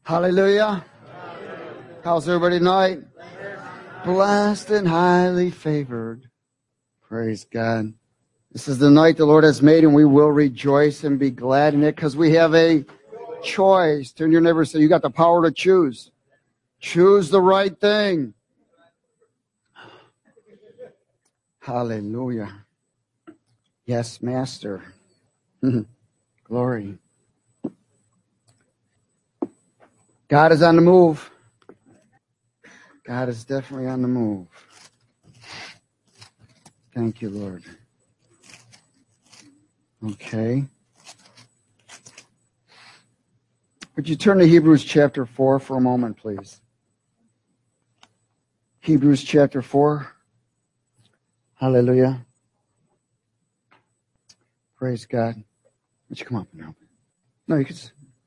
Hallelujah. How's everybody tonight? Blessed and highly favored. Praise God. This is the night the Lord has made, and we will rejoice and be glad in it because we have a choice. Turn to your neighbor and say, you got the power to choose. Choose the right thing. Hallelujah. Yes, Master. Glory. God is on the move. God is definitely on the move. Thank you, Lord. Okay. Would you turn to Hebrews chapter 4 for a moment, please? Hebrews chapter 4. Hallelujah. Praise God. Would you come up now? No, you can.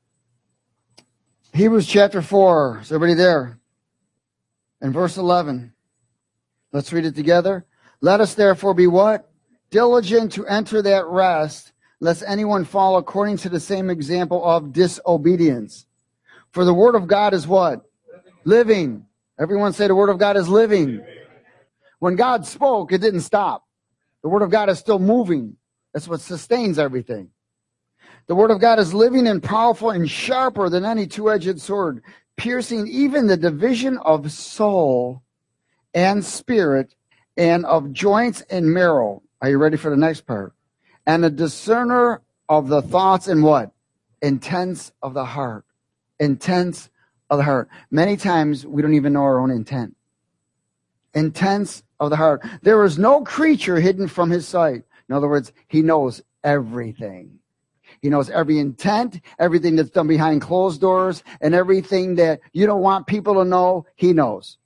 Hebrews chapter 4. Is everybody there? And verse 11. Let's read it together. Let us therefore be what? Diligent to enter that rest, lest anyone fall according to the same example of disobedience. For the word of God is what? Living. Everyone say the word of God is living. When God spoke, it didn't stop. The word of God is still moving. That's what sustains everything. The word of God is living and powerful and sharper than any two-edged sword, piercing even the division of soul and spirit and of joints and marrow. Are you ready for the next part? And a discerner of the thoughts and what? Intents of the heart. Intents of the heart. Many times we don't even know our own intent. Intents of the heart. There is no creature hidden from his sight. In other words, he knows everything. He knows every intent, everything that's done behind closed doors, and everything that you don't want people to know, he knows.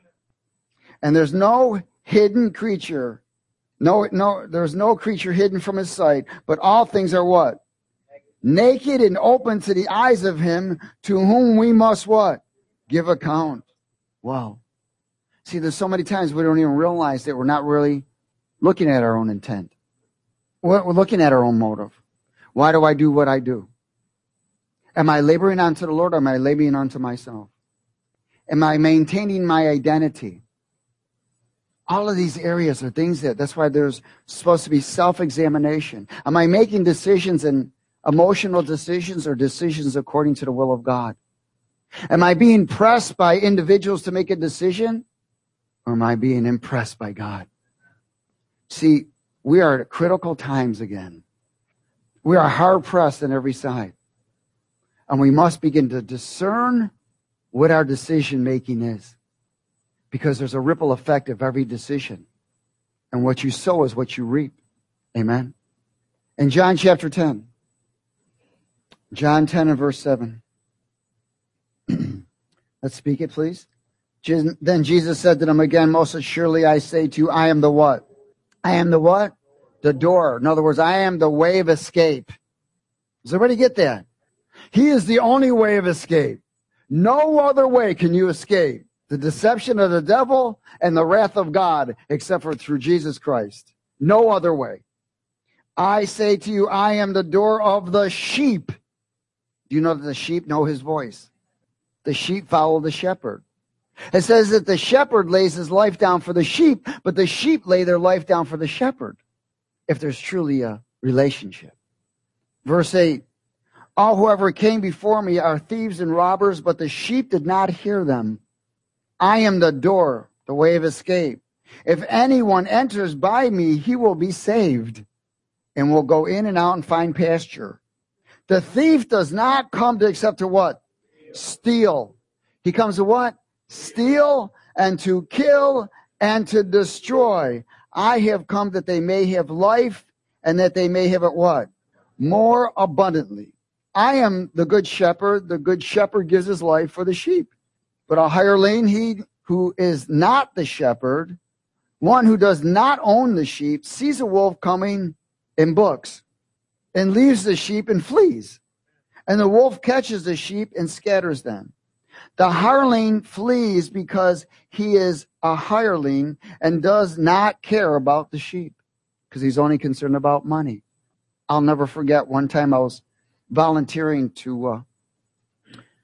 And there's no hidden creature. There's no creature hidden from his sight, but all things are what? Naked and open to the eyes of him to whom we must what? Give account. Wow. See, there's so many times we don't even realize that we're not really looking at our own intent. We're looking at our own motive. Why do I do what I do? Am I laboring unto the Lord or am I laboring unto myself? Am I maintaining my identity? All of these areas are things that's why there's supposed to be self-examination. Am I making decisions and emotional decisions or decisions according to the will of God? Am I being pressed by individuals to make a decision or am I being impressed by God? See, we are at critical times again. We are hard-pressed on every side. And we must begin to discern what our decision-making is. Because there's a ripple effect of every decision. And what you sow is what you reap. Amen. In John chapter 10. John 10 and verse 7. Let's speak it, please. Then Jesus said to them again, most assuredly I say to you, I am the what? I am the what? The door. In other words, I am the way of escape. Does everybody get that? He is the only way of escape. No other way can you escape the deception of the devil and the wrath of God except for through Jesus Christ. No other way. I say to you, I am the door of the sheep. Do you know that the sheep know his voice? The sheep follow the shepherd. It says that the shepherd lays his life down for the sheep, but the sheep lay their life down for the shepherd. If there's truly a relationship. Verse 8, all whoever came before me are thieves and robbers, but the sheep did not hear them. I am the door, the way of escape. If anyone enters by me, he will be saved and will go in and out and find pasture. The thief does not come to except to what? Steal. He comes to what? Steal and to kill and to destroy. I have come that they may have life and that they may have it what? More abundantly. I am the good shepherd. The good shepherd gives his life for the sheep. But a hireling, he who is not the shepherd, one who does not own the sheep, sees a wolf coming and books and leaves the sheep and flees. And the wolf catches the sheep and scatters them. The hireling flees because he is a hireling and does not care about the sheep because he's only concerned about money. I'll never forget one time I was volunteering to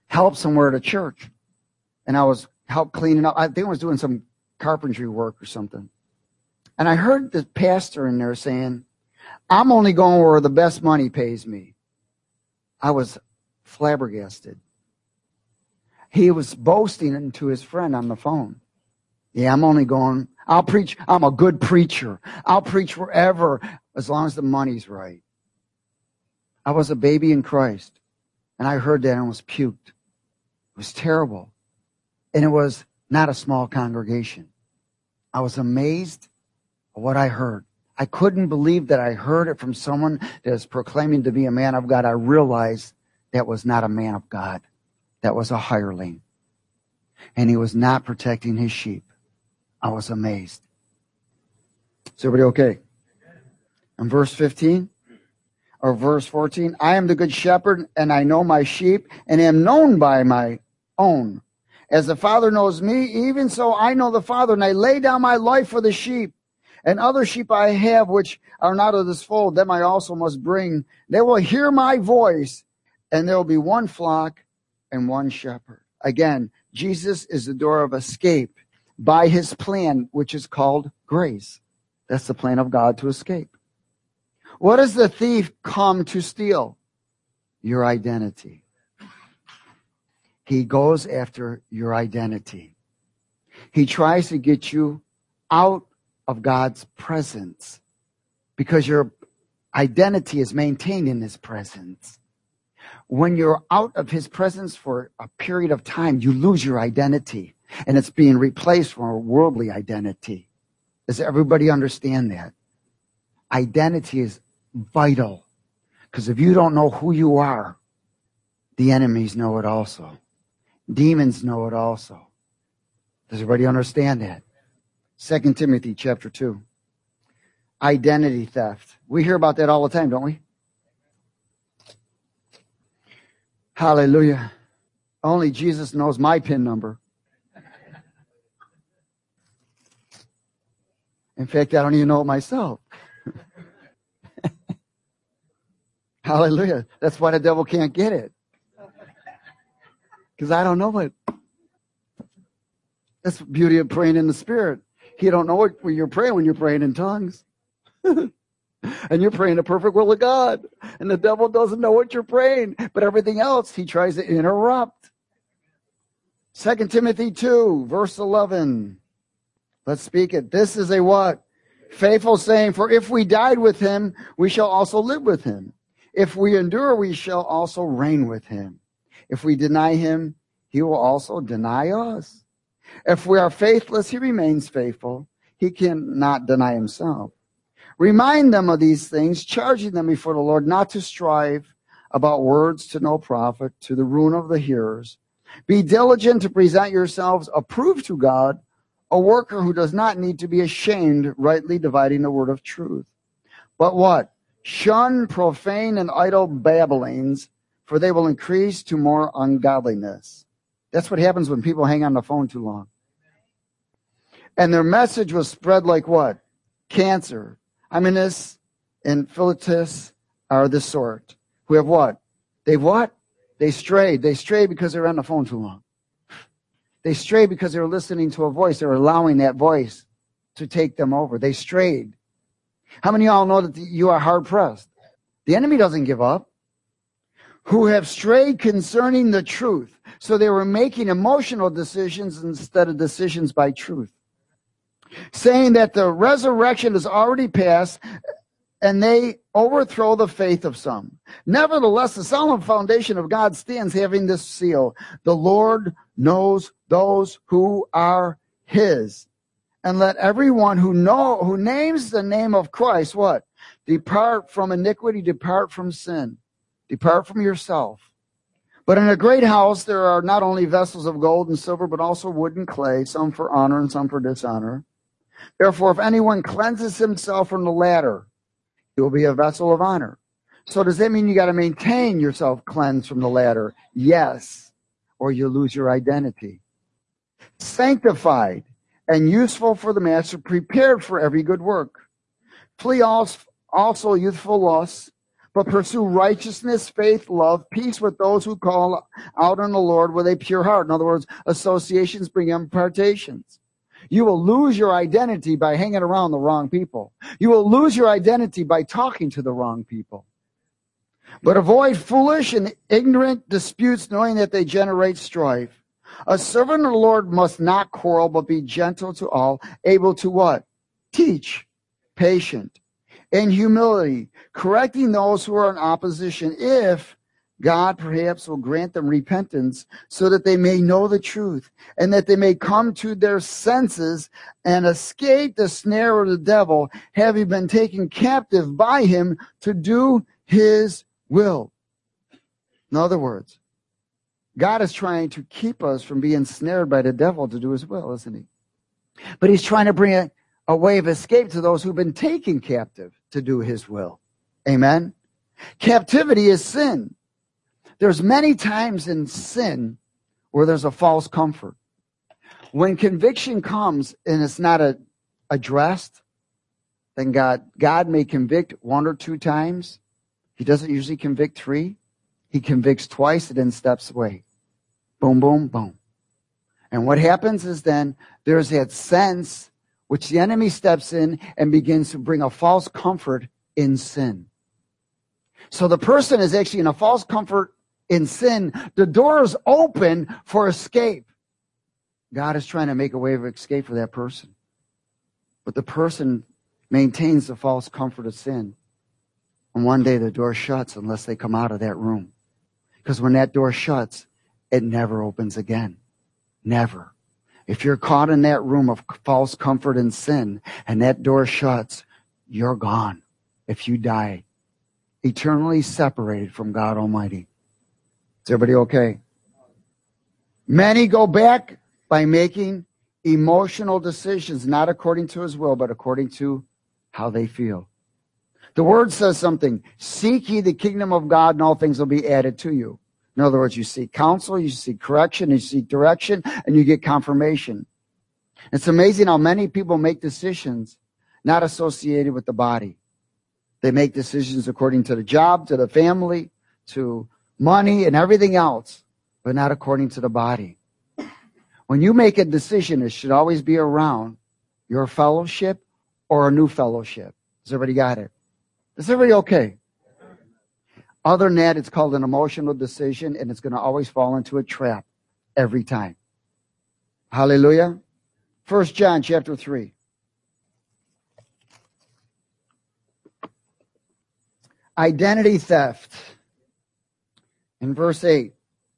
help somewhere at a church. And I was help cleaning up. I think I was doing some carpentry work or something. And I heard the pastor in there saying, I'm only going where the best money pays me. I was flabbergasted. He was boasting to his friend on the phone. Yeah, I'm only going, I'll preach, I'm a good preacher. I'll preach wherever, as long as the money's right. I was a baby in Christ, and I heard that and was puked. It was terrible. And it was not a small congregation. I was amazed at what I heard. I couldn't believe that I heard it from someone that is proclaiming to be a man of God. I realized that was not a man of God. That was a hireling. And he was not protecting his sheep. I was amazed. Is everybody okay? In verse 15 or verse 14, I am the good shepherd, and I know my sheep, and am known by my own. As the Father knows me, even so I know the Father, and I lay down my life for the sheep. And other sheep I have which are not of this fold, them I also must bring. They will hear my voice, and there will be one flock and one shepherd. Again, Jesus is the door of escape by his plan, which is called grace. That's the plan of God to escape. What does the thief come to steal? Your identity. He goes after your identity. He tries to get you out of God's presence because your identity is maintained in his presence. When you're out of his presence for a period of time, you lose your identity, and it's being replaced for a worldly identity. Does everybody understand that? Identity is vital, because if you don't know who you are, the enemies know it also. Demons know it also. Does everybody understand that? 2 Timothy chapter 2. Identity theft. We hear about that all the time, don't we? Hallelujah. Only Jesus knows my PIN number. In fact, I don't even know it myself. Hallelujah. That's why the devil can't get it. Because I don't know it. That's the beauty of praying in the Spirit. You don't know what you're praying when you're praying in tongues. And you're praying the perfect will of God. And the devil doesn't know what you're praying. But everything else, he tries to interrupt. 2 Timothy 2, verse 11. Let's speak it. This is a what? Faithful saying, for if we died with him, we shall also live with him. If we endure, we shall also reign with him. If we deny him, he will also deny us. If we are faithless, he remains faithful. He cannot deny himself. Remind them of these things, charging them before the Lord not to strive about words to no profit, to the ruin of the hearers. Be diligent to present yourselves approved to God, a worker who does not need to be ashamed, rightly dividing the word of truth. But what? Shun profane and idle babblings, for they will increase to more ungodliness. That's what happens when people hang on the phone too long. And their message was spread like what? Cancer. Hymenaeus and Philetus are the sort who have what? They've what? They strayed. They strayed because they were on the phone too long. They strayed because they were listening to a voice. They were allowing that voice to take them over. They strayed. How many of y'all know that you are hard-pressed? The enemy doesn't give up. Who have strayed concerning the truth. So they were making emotional decisions instead of decisions by truth. Saying that the resurrection is already past, and they overthrow the faith of some. Nevertheless, the solemn foundation of God stands, having this seal: the Lord knows those who are his. And let everyone who names the name of Christ, what? Depart from iniquity, depart from sin. Depart from yourself. But in a great house there are not only vessels of gold and silver, but also wood and clay, some for honor and some for dishonor. Therefore, if anyone cleanses himself from the latter, he will be a vessel of honor. So does that mean you got to maintain yourself cleansed from the latter? Yes, or you lose your identity. Sanctified and useful for the master, prepared for every good work. Flee also youthful lusts, but pursue righteousness, faith, love, peace with those who call out on the Lord with a pure heart. In other words, associations bring impartations. You will lose your identity by hanging around the wrong people. You will lose your identity by talking to the wrong people. But avoid foolish and ignorant disputes, knowing that they generate strife. A servant of the Lord must not quarrel, but be gentle to all, able to what? Teach, patient, in humility, correcting those who are in opposition, if God perhaps will grant them repentance, so that they may know the truth, and that they may come to their senses and escape the snare of the devil, having been taken captive by him to do his will. In other words, God is trying to keep us from being snared by the devil to do his will, isn't he? But he's trying to bring a way of escape to those who've been taken captive to do his will. Amen? Captivity is sin. There's many times in sin where there's a false comfort. When conviction comes and it's not addressed, then God may convict 1 or 2 times. He doesn't usually convict 3. He convicts twice and then steps away. Boom, boom, boom. And what happens is then there's that sense which the enemy steps in and begins to bring a false comfort in sin. So the person is actually in a false comfort in sin. The door is open for escape. God is trying to make a way of escape for that person. But the person maintains the false comfort of sin. And one day the door shuts unless they come out of that room. Because when that door shuts, it never opens again. Never. If you're caught in that room of false comfort and sin, and that door shuts, you're gone. If you die, eternally separated from God Almighty. Is everybody okay? Many go back by making emotional decisions, not according to his will, but according to how they feel. The word says something. Seek ye the kingdom of God, and all things will be added to you. In other words, you seek counsel, you seek correction, you seek direction, and you get confirmation. It's amazing how many people make decisions not associated with the body. They make decisions according to the job, to the family, to money, and everything else, but not according to the body. When you make a decision, it should always be around your fellowship or a new fellowship. Has everybody got it? Is everybody okay? Other than that, it's called an emotional decision, and it's going to always fall into a trap every time. Hallelujah. 1 John chapter 3. Identity theft. In verse 8.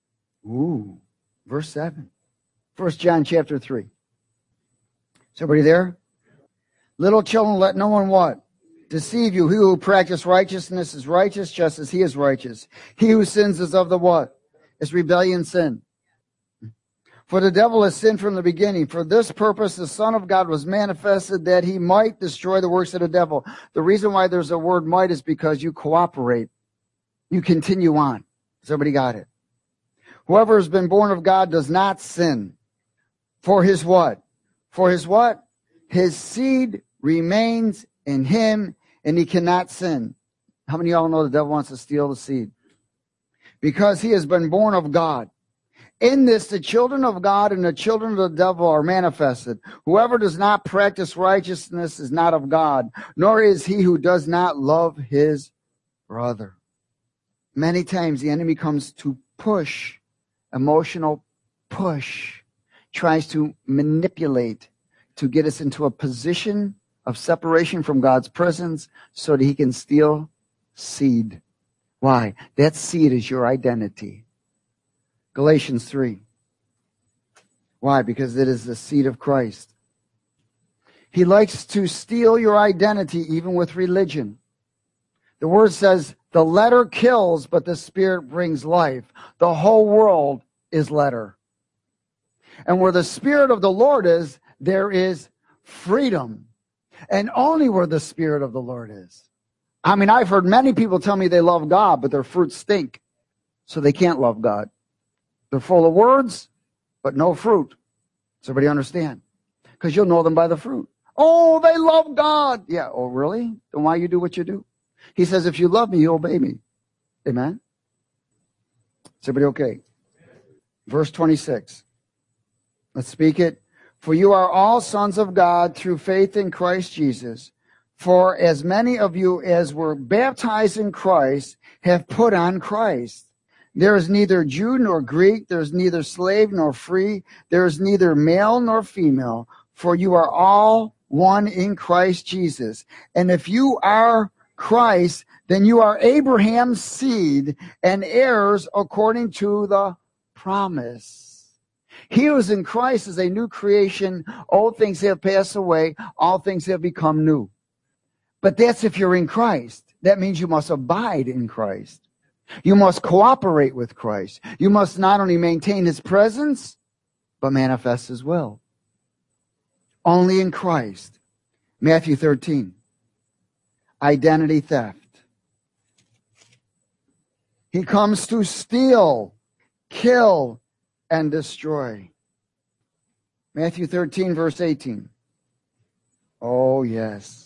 Verse 7. 1 John chapter 3. Is everybody there? Little children, let no one what? Deceive you. He who practices righteousness is righteous, just as he is righteous. He who sins is of the what? Is rebellion sin. For the devil has sinned from the beginning. For this purpose the Son of God was manifested, that he might destroy the works of the devil. The reason why there's a word might is because you cooperate. You continue on. Has everybody got it? Whoever has been born of God does not sin. For his what? For his what? His seed remains in him, and he cannot sin. How many of y'all know the devil wants to steal the seed? Because he has been born of God. In this, the children of God and the children of the devil are manifested. Whoever does not practice righteousness is not of God, nor is he who does not love his brother. Many times the enemy comes to push, emotional push, tries to manipulate to get us into a position of separation from God's presence so that he can steal seed. Why? That seed is your identity. Galatians 3. Why? Because it is the seed of Christ. He likes to steal your identity even with religion. The word says, the letter kills, but the Spirit brings life. The whole world is letter. And where the Spirit of the Lord is, there is freedom. And only where the Spirit of the Lord is. I mean, I've heard many people tell me they love God, but their fruits stink. So they can't love God. They're full of words, but no fruit. Does everybody understand? Because you'll know them by the fruit. Oh, they love God. Yeah, oh really? Then why you do what you do? He says, if you love me, you obey me. Amen? Is everybody okay? Verse 26. Let's speak it. For you are all sons of God through faith in Christ Jesus. For as many of you as were baptized in Christ have put on Christ. There is neither Jew nor Greek. There is neither slave nor free. There is neither male nor female. For you are all one in Christ Jesus. And if you are Christ, then you are Abraham's seed and heirs according to the promise. He who is in Christ is a new creation. Old things have passed away. All things have become new. But that's if you're in Christ. That means you must abide in Christ. You must cooperate with Christ. You must not only maintain his presence, but manifest his will. Only in Christ. Matthew 13. Identity theft. He comes to steal, kill, and destroy. Matthew 13, verse 18. Oh, yes.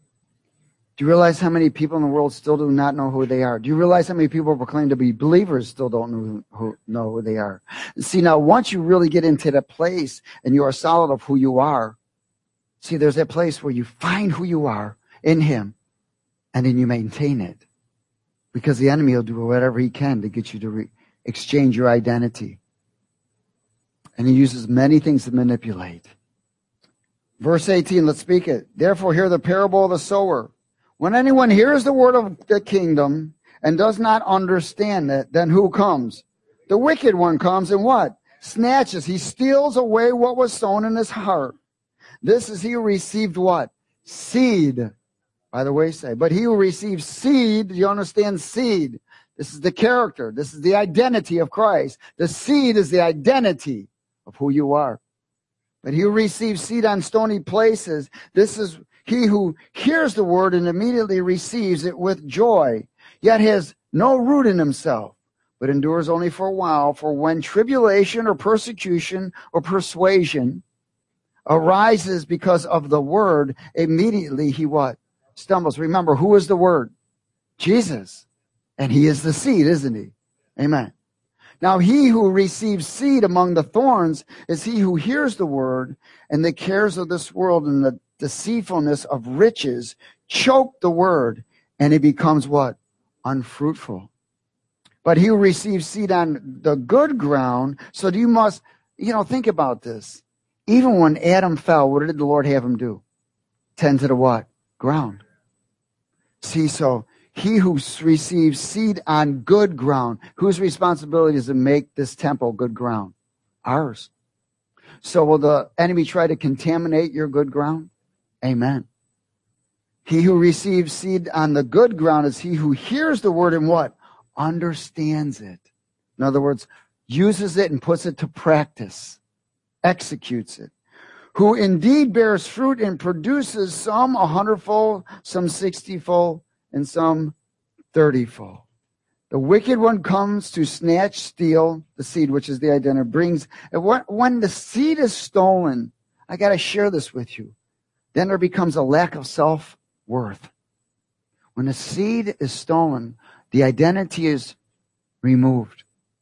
Do you realize how many people in the world still do not know who they are? Do you realize how many people proclaim to be believers still don't know who they are? See, now, once you really get into that place and you are solid of who you are, see, there's that place where you find who you are in him and then you maintain it. Because the enemy will do whatever he can to get you to exchange your identity. And he uses many things to manipulate. Verse 18, let's speak it. Therefore, hear the parable of the sower. When anyone hears the word of the kingdom and does not understand it, then who comes? The wicked one comes and what? Snatches. He steals away what was sown in his heart. This is he who received what? Seed by the wayside. But he who receives seed, you understand seed? This is the character. This is the identity of Christ. The seed is the identity of who you are. But he who receives seed on stony places, this is he who hears the word and immediately receives it with joy, yet has no root in himself, but endures only for a while. For when tribulation or persecution or persuasion arises because of the word, immediately he what? Stumbles. Remember, who is the word? Jesus. And he is the seed, isn't he? Amen. Now he who receives seed among the thorns is he who hears the word, and the cares of this world and the deceitfulness of riches choke the word, and it becomes what? Unfruitful. But he who receives seed on the good ground, so you must, think about this. Even when Adam fell, what did the Lord have him do? Tend to the what? Ground. See, so he who receives seed on good ground, whose responsibility is to make this temple good ground? Ours. So will the enemy try to contaminate your good ground? Amen. He who receives seed on the good ground is he who hears the word and what? Understands it. In other words, uses it and puts it to practice. Executes it. Who indeed bears fruit and produces some 100-fold, some 60-fold, and some 30-fold. The wicked one comes to snatch, steal the seed, which is the identity. Brings when the seed is stolen, I got to share this with you. Then there becomes a lack of self-worth. When the seed is stolen, the identity is removed.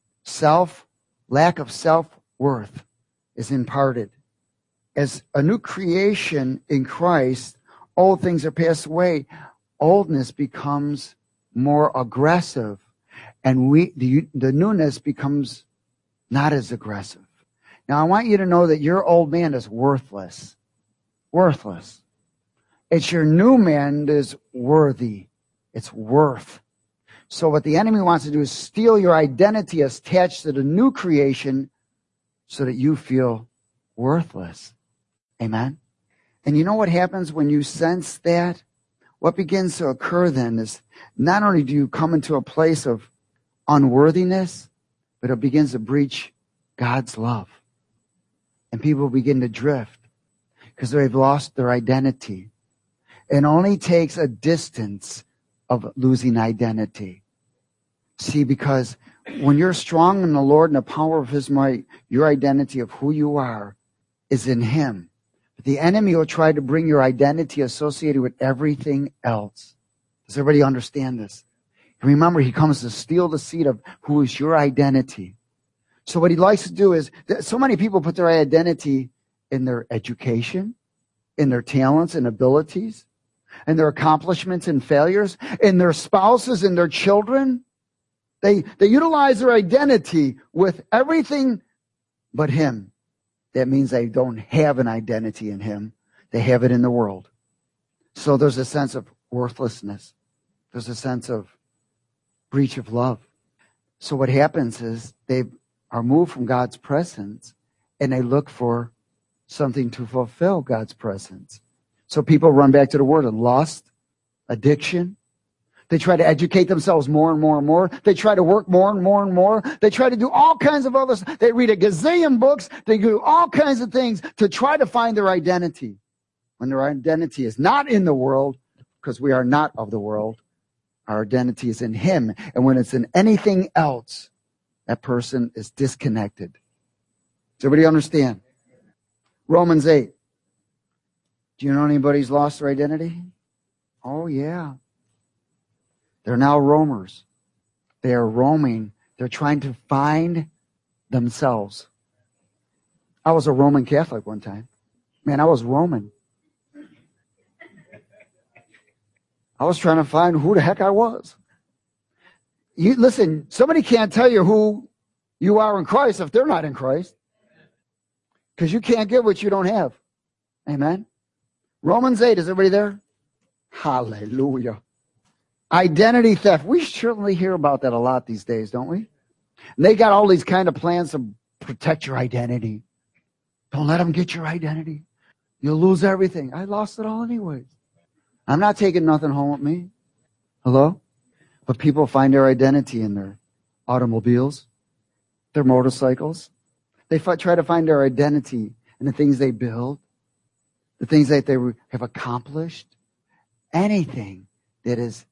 Lack of self-worth is imparted. As a new creation in Christ, old things are passed away. Oldness becomes more aggressive, and the newness becomes not as aggressive. Now, I want you to know that your old man is worthless. Worthless. It's your new man that is worthy. It's worth. So what the enemy wants to do is steal your identity attached to the new creation so that you feel worthless. Amen? And you know what happens when you sense that? What begins to occur then is not only do you come into a place of unworthiness, but it begins to breach God's love. And people begin to drift because they've lost their identity. It only takes a distance of losing identity. See, because when you're strong in the Lord and the power of his might, your identity of who you are is in him. But the enemy will try to bring your identity associated with everything else. Does everybody understand this? And remember, he comes to steal the seed of who is your identity. So what he likes to do is, so many people put their identity in their education, in their talents and abilities, in their accomplishments and failures, in their spouses and their children. They utilize their identity with everything but him. That means they don't have an identity in him. They have it in the world. So there's a sense of worthlessness. There's a sense of breach of love. So what happens is they are moved from God's presence and they look for something to fulfill God's presence. So people run back to the word of lust, addiction. They try to educate themselves more and more and more. They try to work more and more and more. They try to do all kinds of others. They read a gazillion books. They do all kinds of things to try to find their identity. When their identity is not in the world, because we are not of the world, our identity is in him. And when it's in anything else, that person is disconnected. Does everybody understand? Romans 8. Do you know anybody who's lost their identity? Oh, yeah. They're now roamers. They are roaming. They're trying to find themselves. I was a Roman Catholic one time. Man, I was Roman. I was trying to find who the heck I was. Listen, somebody can't tell you who you are in Christ if they're not in Christ. Because you can't get what you don't have. Amen. Romans 8, is everybody there? Hallelujah. Identity theft. We certainly hear about that a lot these days, don't we? And they got all these kind of plans to protect your identity. Don't let them get your identity. You'll lose everything. I lost it all anyways. I'm not taking nothing home with me. Hello? But people find their identity in their automobiles, their motorcycles. They try to find their identity in the things they build, the things that they have accomplished. Anything that is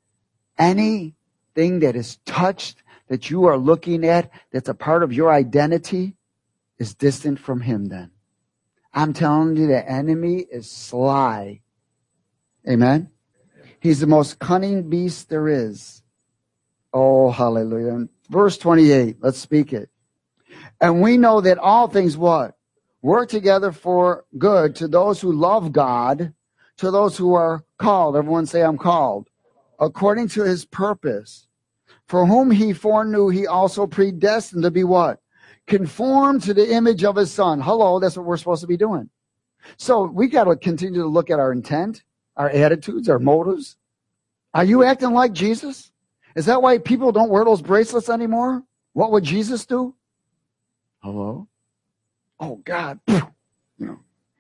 touched, that you are looking at, that's a part of your identity, is distant from him then. I'm telling you, the enemy is sly. Amen? He's the most cunning beast there is. Oh, hallelujah. Verse 28, let's speak it. And we know that all things what? Work together for good to those who love God, to those who are called. Everyone say, I'm called. According to his purpose. For whom he foreknew, he also predestined to be what? Conformed to the image of his son. Hello, that's what we're supposed to be doing. So we got to continue to look at our intent, our attitudes, our motives. Are you acting like Jesus? Is that why people don't wear those bracelets anymore? What would Jesus do? Hello? Oh, God. You know.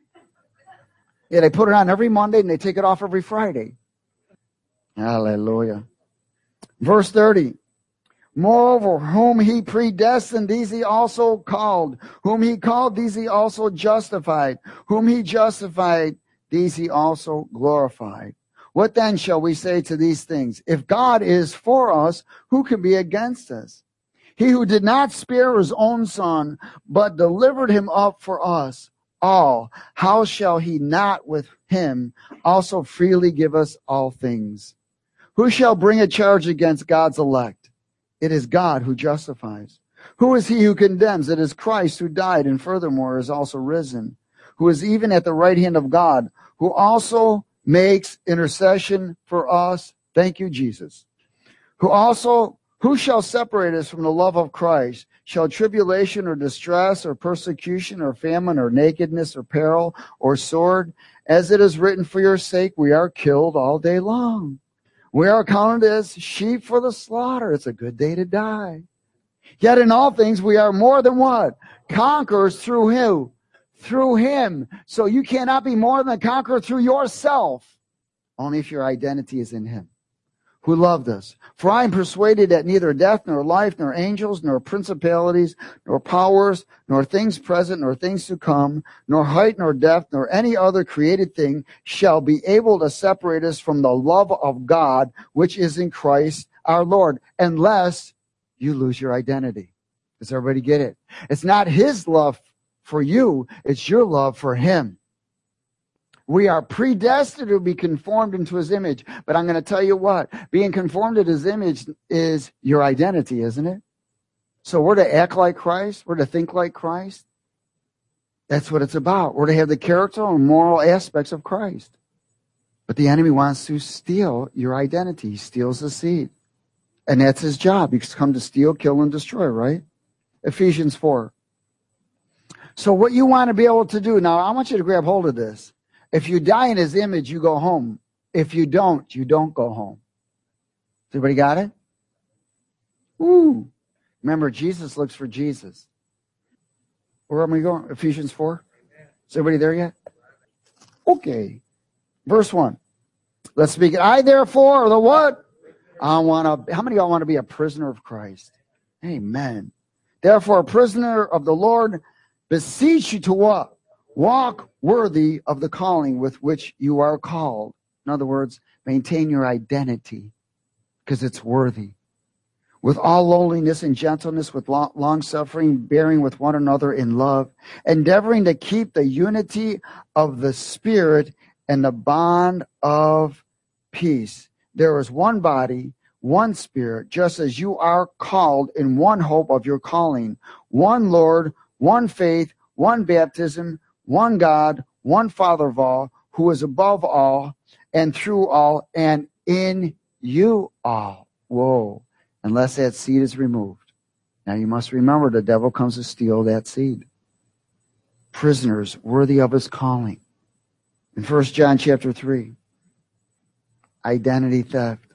Yeah, they put it on every Monday and they take it off every Friday. Hallelujah. Verse 30. Moreover, whom he predestined, these he also called. Whom he called, these he also justified. Whom he justified, these he also glorified. What then shall we say to these things? If God is for us, who can be against us? He who did not spare his own son, but delivered him up for us all, how shall he not with him also freely give us all things? Who shall bring a charge against God's elect? It is God who justifies. Who is he who condemns? It is Christ who died and furthermore is also risen, who is even at the right hand of God, who also makes intercession for us. Thank you, Jesus. Who shall separate us from the love of Christ? Shall tribulation or distress or persecution or famine or nakedness or peril or sword? As it is written, for your sake we are killed all day long. We are counted as sheep for the slaughter. It's a good day to die. Yet in all things we are more than what? Conquerors through who? Through him. So you cannot be more than a conqueror through yourself. Only if your identity is in him, who loved us. For I am persuaded that neither death, nor life, nor angels, nor principalities, nor powers, nor things present, nor things to come, nor height, nor depth, nor any other created thing shall be able to separate us from the love of God, which is in Christ our Lord, unless you lose your identity. Does everybody get it? It's not his love for you, it's your love for him. We are predestined to be conformed into his image. But I'm going to tell you what, being conformed to his image is your identity, isn't it? So we're to act like Christ. We're to think like Christ. That's what it's about. We're to have the character and moral aspects of Christ. But the enemy wants to steal your identity. He steals the seed. And that's his job. He's come to steal, kill, and destroy, right? Ephesians 4. So what you want to be able to do, now I want you to grab hold of this. If you die in his image, you go home. If you don't go home. Everybody got it? Woo. Remember, Jesus looks for Jesus. Where am I going? Ephesians 4? Is everybody there yet? Okay. Verse 1. Let's speak it. I therefore, the what? How many of y'all want to be a prisoner of Christ? Amen. Therefore, a prisoner of the Lord, beseech you to what? Walk worthy of the calling with which you are called. In other words, maintain your identity because it's worthy. With all lowliness and gentleness, with long-suffering, bearing with one another in love, endeavoring to keep the unity of the Spirit and the bond of peace. There is one body, one Spirit, just as you are called in one hope of your calling, one Lord, one faith, one baptism, one God, one Father of all, who is above all and through all and in you all. Whoa. Unless that seed is removed. Now you must remember the devil comes to steal that seed. Prisoners worthy of his calling. In 1 John chapter 3, identity theft.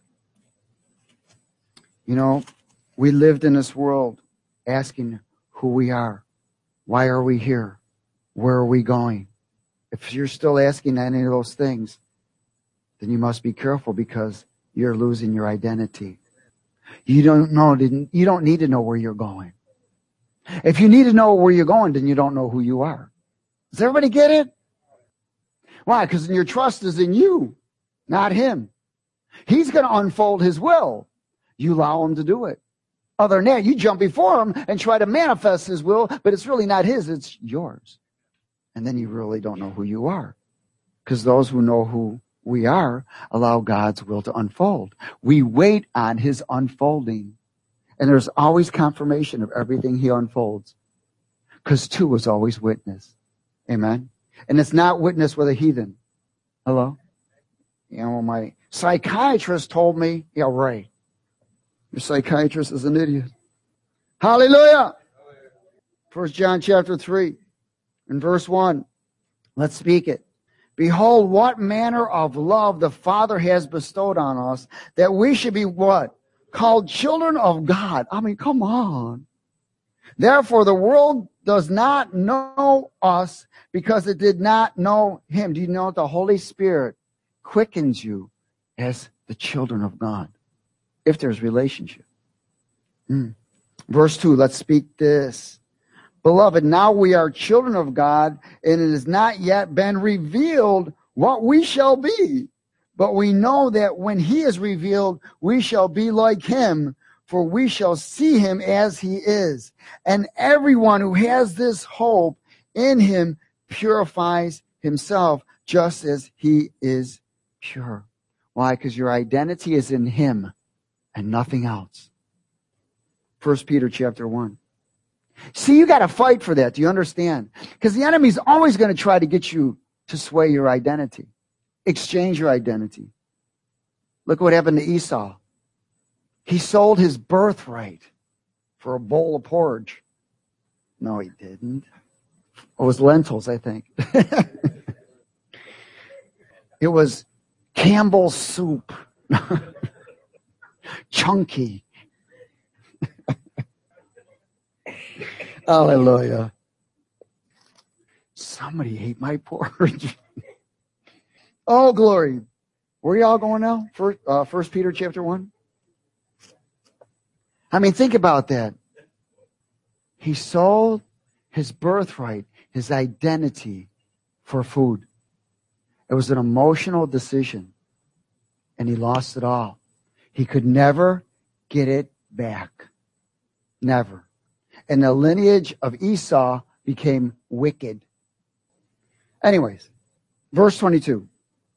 You know, we lived in this world asking who we are. Why are we here? Where are we going? If you're still asking any of those things, then you must be careful because you're losing your identity. You don't need to know where you're going. If you need to know where you're going, then you don't know who you are. Does everybody get it? Why? Because your trust is in you, not him. He's going to unfold his will. You allow him to do it. Other than that, you jump before him and try to manifest his will, but it's really not his, it's yours. And then you really don't know who you are. Because those who know who we are allow God's will to unfold. We wait on his unfolding. And there's always confirmation of everything he unfolds. Because two is always witness. Amen? And it's not witness with a heathen. Hello? You know, my psychiatrist told me, yeah, right. Your psychiatrist is an idiot. Hallelujah! 1 John chapter 3 and verse 1. Let's speak it. Behold, what manner of love the Father has bestowed on us, that we should be what? Called children of God. I mean, come on. Therefore, the world does not know us because it did not know him. Do you know the Holy Spirit quickens you as the children of God? If there's relationship. Verse 2, let's speak this. Beloved, now we are children of God, and it has not yet been revealed what we shall be. But we know that when he is revealed, we shall be like him, for we shall see him as he is. And everyone who has this hope in him purifies himself just as he is pure. Why? Because your identity is in him and nothing else. 1 Peter chapter 1. See, you got to fight for that. Do you understand? Because the enemy's always going to try to get you to sway your identity. Exchange your identity. Look what happened to Esau. He sold his birthright for a bowl of porridge. No, he didn't. It was lentils, I think. It was Campbell's soup. Chunky. Hallelujah. Somebody ate my porridge. Oh, glory. Where are y'all going now? First Peter chapter 1. I mean, think about that. He sold his birthright, his identity for food. It was an emotional decision. And he lost it all. He could never get it back. Never. And the lineage of Esau became wicked. Anyways, Verse 22.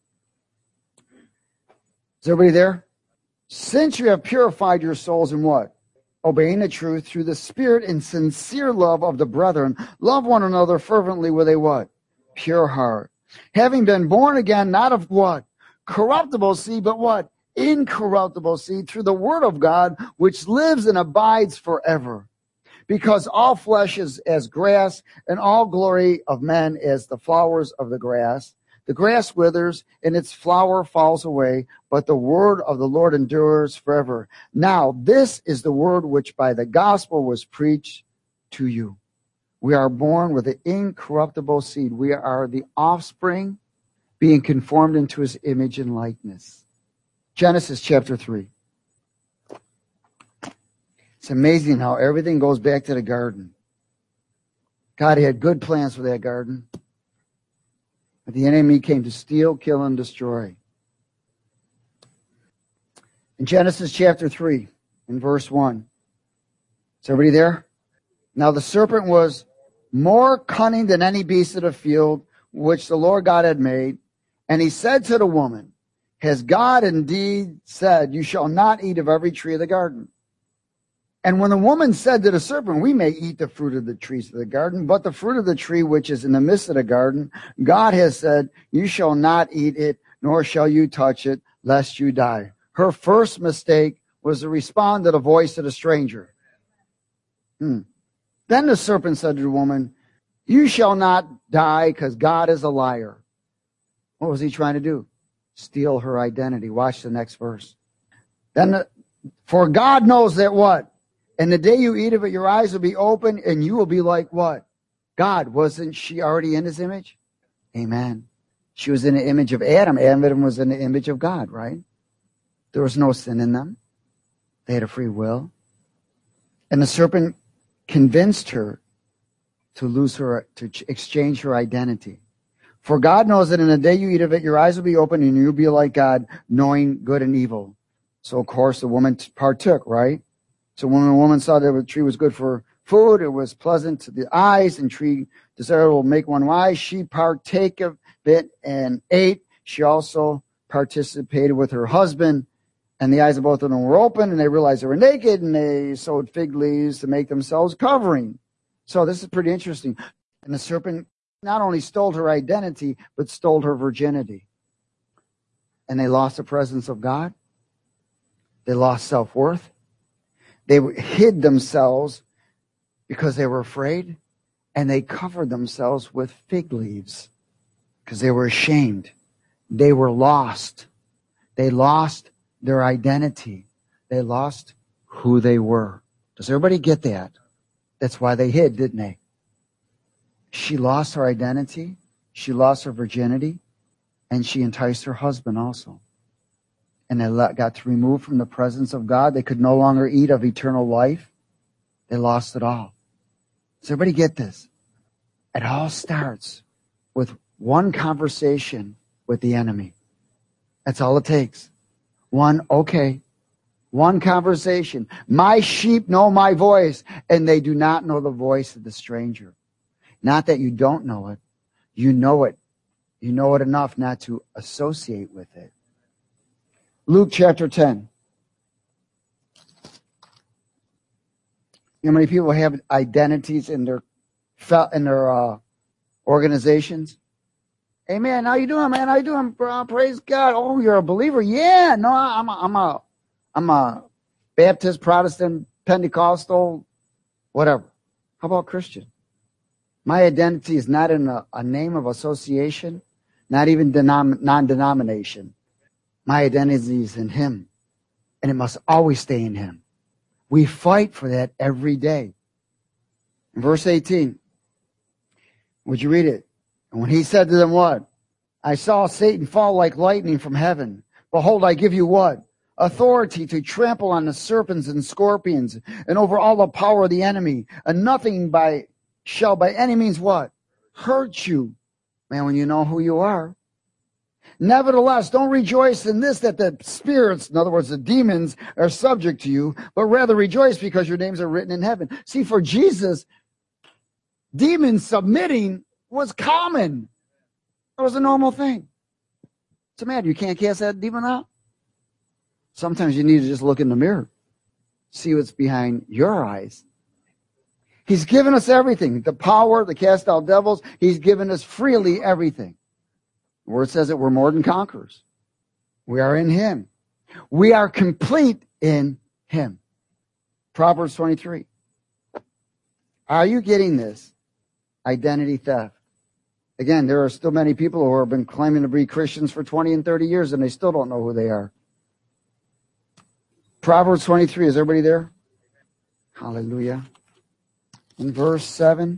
Is everybody there? Since you have purified your souls in what? Obeying the truth through the Spirit and sincere love of the brethren, love one another fervently with a what? Pure heart. Having been born again, not of what? Corruptible seed, but what? Incorruptible seed, through the word of God, which lives and abides forever. Because all flesh is as grass, and all glory of men as the flowers of the grass. The grass withers, and its flower falls away, but the word of the Lord endures forever. Now, this is the word which by the gospel was preached to you. We are born with an incorruptible seed. We are the offspring, being conformed into his image and likeness. Genesis chapter 3. It's amazing how everything goes back to the garden. God had good plans for that garden. But the enemy came to steal, kill, and destroy. In Genesis chapter 3, in verse 1. Is everybody there? Now the serpent was more cunning than any beast of the field which the Lord God had made. And he said to the woman, has God indeed said, you shall not eat of every tree of the garden? And when the woman said to the serpent, we may eat the fruit of the trees of the garden, but the fruit of the tree which is in the midst of the garden, God has said, you shall not eat it, nor shall you touch it, lest you die. Her first mistake was to respond to the voice of the stranger. Then the serpent said to the woman, you shall not die, because God is a liar. What was he trying to do? Steal her identity. Watch the next verse. For God knows that what? And the day you eat of it, your eyes will be open, and you will be like what? God. Wasn't she already in his image? Amen. She was in the image of Adam. Adam was in the image of God, right? There was no sin in them. They had a free will. And the serpent convinced her to exchange her identity. For God knows that in the day you eat of it, your eyes will be open, and you'll be like God, knowing good and evil. So, of course, the woman partook, right? So when the woman saw that the tree was good for food, it was pleasant to the eyes, and tree desirable to make one wise, she partake of it and ate. She also participated with her husband, and the eyes of both of them were open, and they realized they were naked, and they sewed fig leaves to make themselves covering. So this is pretty interesting. And the serpent not only stole her identity, but stole her virginity. And they lost the presence of God. They lost self-worth. They hid themselves because they were afraid, and they covered themselves with fig leaves because they were ashamed. They were lost. They lost their identity. They lost who they were. Does everybody get that? That's why they hid, didn't they? She lost her identity. She lost her virginity, and she enticed her husband also. And they got removed from the presence of God. They could no longer eat of eternal life. They lost it all. Does everybody get this? It all starts with one conversation with the enemy. That's all it takes. One conversation. My sheep know my voice, and they do not know the voice of the stranger. Not that you don't know it. You know it. You know it enough not to associate with it. Luke chapter 10. You know how many people have identities in their organizations? Hey man, how you doing, man? How you doing? Praise God. Oh, you're a believer? Yeah. No, I'm a Baptist, Protestant, Pentecostal, whatever. How about Christian? My identity is not in a name of association, not even non-denomination. My identity is in Him, and it must always stay in Him. We fight for that every day. In verse 18, would you read it? And when He said to them what? I saw Satan fall like lightning from heaven. Behold, I give you what? Authority to trample on the serpents and scorpions, and over all the power of the enemy, and nothing shall by any means what? Hurt you. Man, when you know who you are. Nevertheless, don't rejoice in this, that the spirits, in other words, the demons, are subject to you, but rather rejoice because your names are written in heaven. See, for Jesus, demons submitting was common. It was a normal thing. What's the matter? You can't cast that demon out? Sometimes you need to just look in the mirror. See what's behind your eyes. He's given us everything. The power to cast out devils. He's given us freely everything. The word says that we're more than conquerors. We are in him. We are complete in him. Proverbs 23. Are you getting this? Identity theft. Again, there are still many people who have been claiming to be Christians for 20 and 30 years and they still don't know who they are. Proverbs 23. Is everybody there? Hallelujah. In verse 7.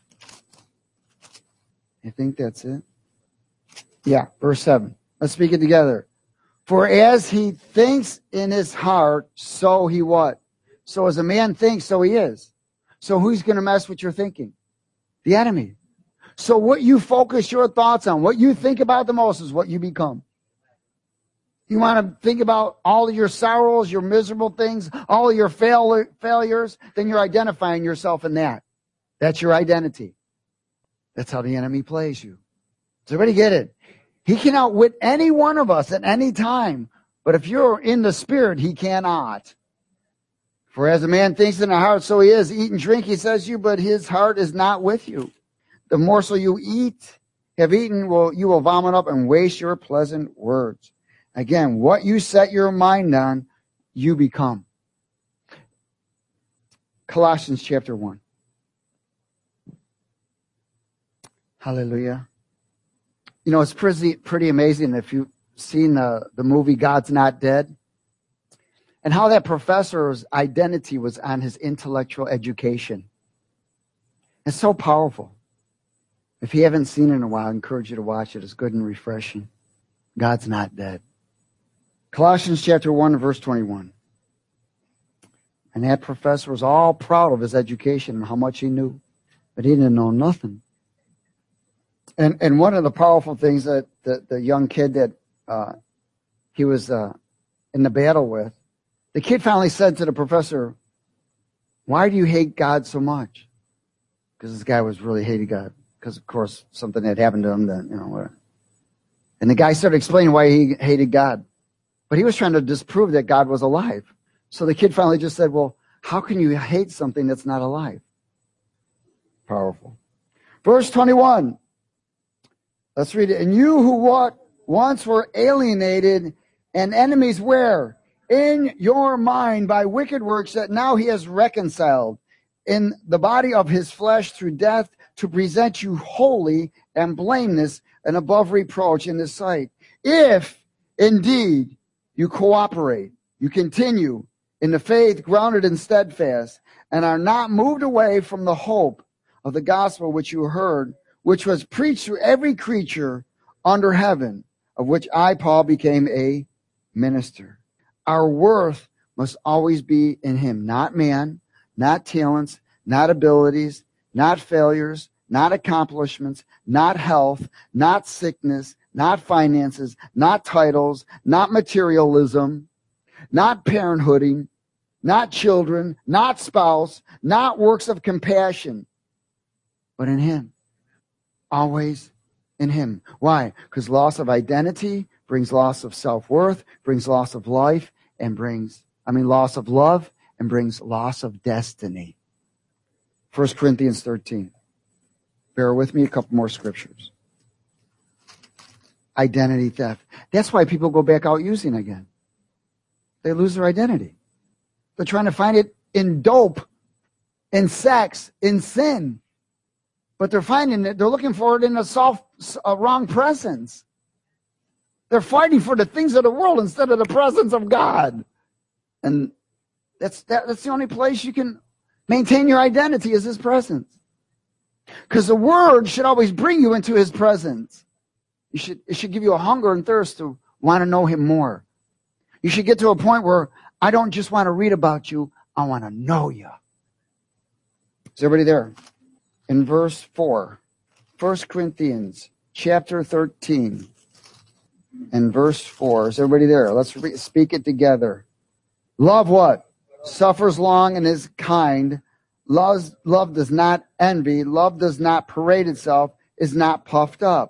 I think that's it. Yeah, verse 7. Let's speak it together. For as he thinks in his heart, so he what? So as a man thinks, so he is. So who's going to mess with your thinking? The enemy. So what you focus your thoughts on, what you think about the most is what you become. You want to think about all of your sorrows, your miserable things, all of your failures, then you're identifying yourself in that. That's your identity. That's how the enemy plays you. Does everybody get it? He can outwit any one of us at any time. But if you're in the spirit, he cannot. For as a man thinks in the heart, so he is. Eat and drink, he says to you, but his heart is not with you. The morsel you have eaten, you will vomit up and waste your pleasant words. Again, what you set your mind on, you become. Colossians chapter 1. Hallelujah. You know, it's pretty amazing if you've seen the movie God's Not Dead, and how that professor's identity was on his intellectual education. It's so powerful. If you haven't seen it in a while, I encourage you to watch it. It's good and refreshing. God's not dead. Colossians chapter 1, verse 21. And that professor was all proud of his education and how much he knew, but he didn't know nothing. And one of the powerful things that the young kid that he was in the battle with, the kid finally said to the professor, "Why do you hate God so much?" Because this guy was really hating God. Because, of course, something had happened to him that, whatever. And the guy started explaining why he hated God. But he was trying to disprove that God was alive. So the kid finally just said, well, how can you hate something that's not alive? Powerful. Verse 21. Let's read it. And you who once were alienated and enemies where? In your mind by wicked works that now he has reconciled in the body of his flesh through death to present you holy and blameless and above reproach in his sight. If indeed you cooperate, you continue in the faith grounded and steadfast, and are not moved away from the hope of the gospel which you heard, which was preached to every creature under heaven, of which I, Paul, became a minister. Our worth must always be in him, not man, not talents, not abilities, not failures, not accomplishments, not health, not sickness, not finances, not titles, not materialism, not parenthooding, not children, not spouse, not works of compassion, but in him. Always in him. Why? Because loss of identity brings loss of self-worth, brings loss of life, and loss of love, and brings loss of destiny. 1 Corinthians 13. Bear with me, a couple more scriptures. Identity theft. That's why people go back out using again. They lose their identity. They're trying to find it in dope, in sex, in sin. But they're finding it, they're looking for it in a wrong presence. They're fighting for the things of the world instead of the presence of God. And that's the only place you can maintain your identity is his presence. Because the word should always bring you into his presence. It should give you a hunger and thirst to want to know him more. You should get to a point where I don't just want to read about you, I want to know you. Is everybody there? In verse 4, 1 Corinthians chapter 13 and verse 4. Is everybody there? Let's speak it together. Love what? Suffers long and is kind. Love does not envy. Love does not parade itself, is not puffed up.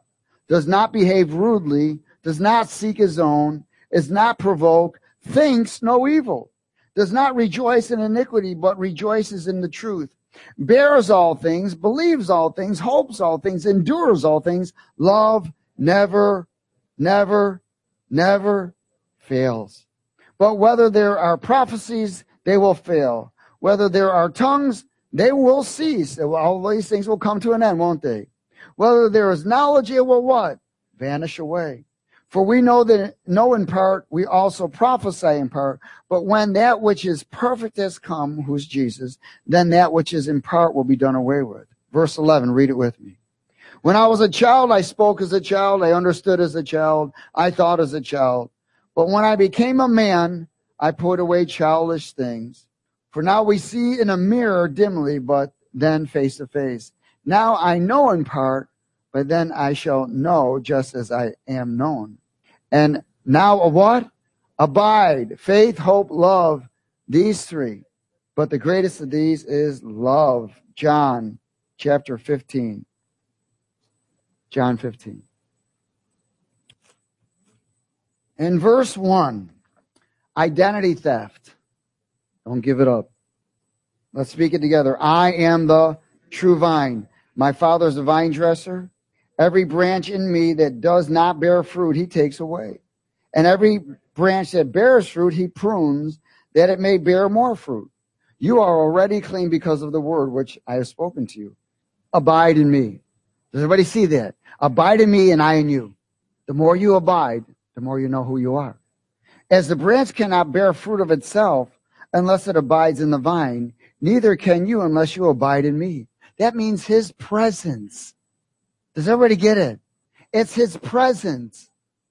does not behave rudely, does not seek his own, is not provoked, thinks no evil, does not rejoice in iniquity, but rejoices in the truth, bears all things, believes all things, hopes all things, endures all things. Love never, never, never fails. But whether there are prophecies, they will fail. Whether there are tongues, they will cease. All these things will come to an end, won't they? Whether there is knowledge, it will what? Vanish away. For we know in part, we also prophesy in part. But when that which is perfect has come, who's Jesus, then that which is in part will be done away with. Verse 11, read it with me. When I was a child, I spoke as a child, I understood as a child, I thought as a child. But when I became a man, I put away childish things. For now we see in a mirror dimly, but then face to face. Now I know in part, but then I shall know just as I am known. And now a what? Abide, faith, hope, love, these three. But the greatest of these is love. John chapter 15. John 15. In verse 1, identity theft. Don't give it up. Let's speak it together. I am the true vine. My Father is the vine dresser. Every branch in me that does not bear fruit, he takes away. And every branch that bears fruit, he prunes, that it may bear more fruit. You are already clean because of the word which I have spoken to you. Abide in me. Does everybody see that? Abide in me and I in you. The more you abide, the more you know who you are. As the branch cannot bear fruit of itself unless it abides in the vine, neither can you unless you abide in me. That means his presence. Does everybody get it? It's his presence.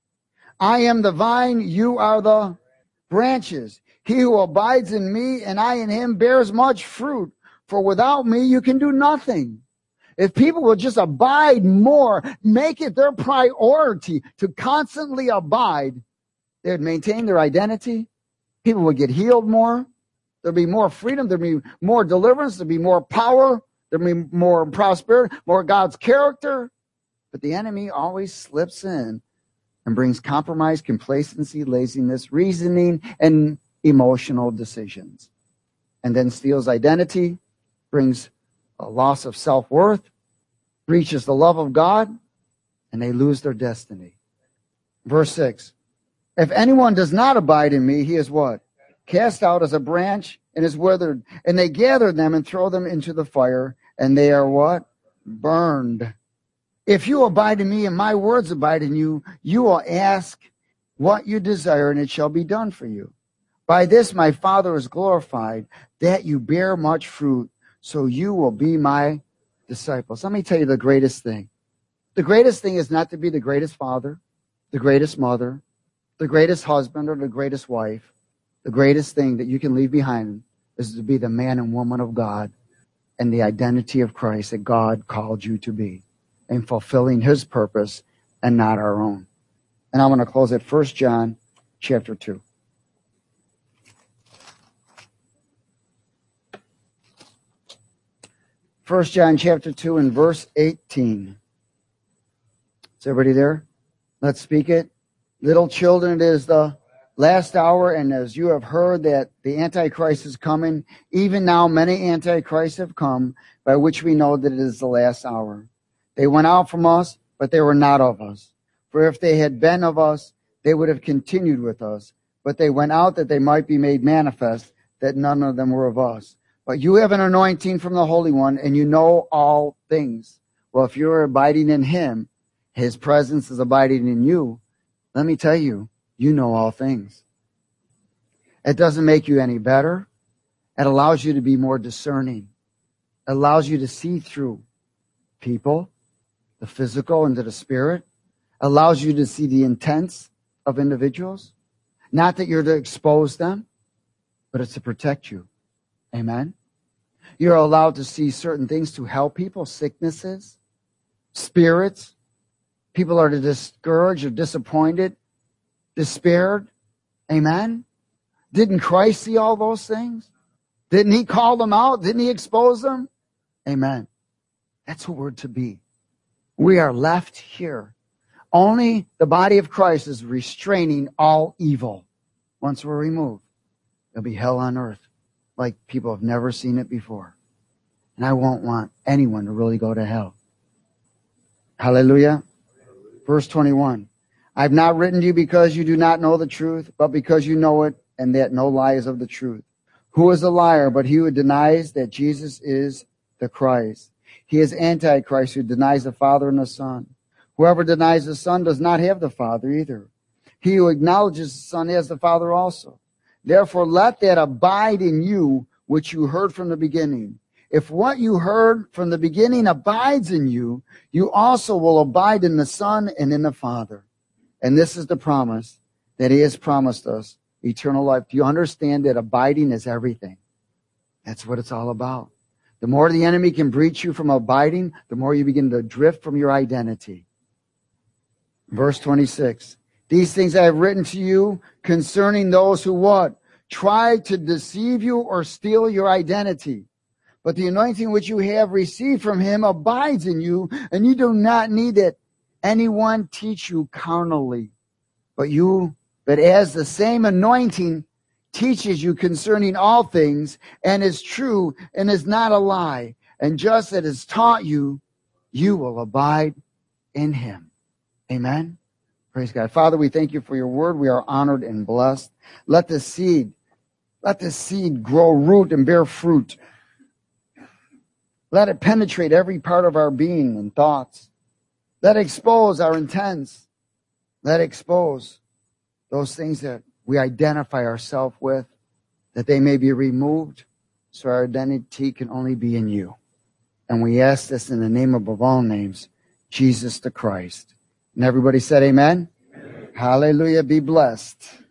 I am the vine, you are the branches. He who abides in me and I in him bears much fruit, for without me you can do nothing. If people will just abide more, make it their priority to constantly abide, they would maintain their identity. People would get healed more. There'd be more freedom. There'd be more deliverance. There'd be more power. There'd be more prosperity, more God's character. But the enemy always slips in and brings compromise, complacency, laziness, reasoning, and emotional decisions. And then steals identity, brings a loss of self-worth, breaches the love of God, and they lose their destiny. Verse 6. If anyone does not abide in me, he is what? Cast out as a branch and is withered. And they gather them and throw them into the fire, and they are what? Burned. If you abide in me and my words abide in you, you will ask what you desire, and it shall be done for you. By this my Father is glorified, that you bear much fruit, so you will be my disciples. Let me tell you the greatest thing. The greatest thing is not to be the greatest father, the greatest mother, the greatest husband, or the greatest wife. The greatest thing that you can leave behind is to be the man and woman of God and the identity of Christ that God called you to be, and fulfilling his purpose and not our own. And I'm going to close at 1 John chapter 2. 1 John chapter 2 and verse 18. Is everybody there? Let's speak it. Little children, it is the last hour, and as you have heard that the Antichrist is coming, even now many Antichrists have come, by which we know that it is the last hour. They went out from us, but they were not of us. For if they had been of us, they would have continued with us. But they went out that they might be made manifest, that none of them were of us. But you have an anointing from the Holy One, and you know all things. Well, if you're abiding in him, his presence is abiding in you. Let me tell you, you know all things. It doesn't make you any better. It allows you to be more discerning. It allows you to see through people, the physical into the spirit. It allows you to see the intents of individuals. Not that you're to expose them, but it's to protect you. Amen. You're allowed to see certain things to help people, sicknesses, spirits. People are discouraged or disappointed, despaired. Amen. Didn't Christ see all those things? Didn't he call them out? Didn't he expose them? Amen. That's who we're to be. We are left here Only the body of Christ is restraining all evil. Once we're removed, there'll be hell on earth like people have never seen it before. And I won't want anyone to really go to hell. Hallelujah. Verse 21. I have not written to you because you do not know the truth, but because you know it, and that no lie is of the truth. Who is a liar but he who denies that Jesus is the Christ? He is Antichrist who denies the Father and the Son. Whoever denies the Son does not have the Father either. He who acknowledges the Son has the Father also. Therefore let that abide in you which you heard from the beginning. If what you heard from the beginning abides in you, you also will abide in the Son and in the Father. And this is the promise that he has promised us, eternal life. Do you understand that abiding is everything? That's what it's all about. The more the enemy can breach you from abiding, the more you begin to drift from your identity. Verse 26. These things I have written to you concerning those who what? Try to deceive you or steal your identity. But the anointing which you have received from him abides in you, and you do not need that anyone teach you carnally. But as the same anointing teaches you concerning all things, and is true, and is not a lie, and just as it is taught you, you will abide in him. Amen. Praise God. Father, we thank you for your word. We are honored and blessed. Let the seed grow root and bear fruit. Let it penetrate every part of our being and thoughts. Let it expose our intents. Let it expose those things that we identify ourselves with, that they may be removed so our identity can only be in you. And we ask this in the name above all names, Jesus the Christ. And everybody said amen? Amen. Hallelujah. Be blessed.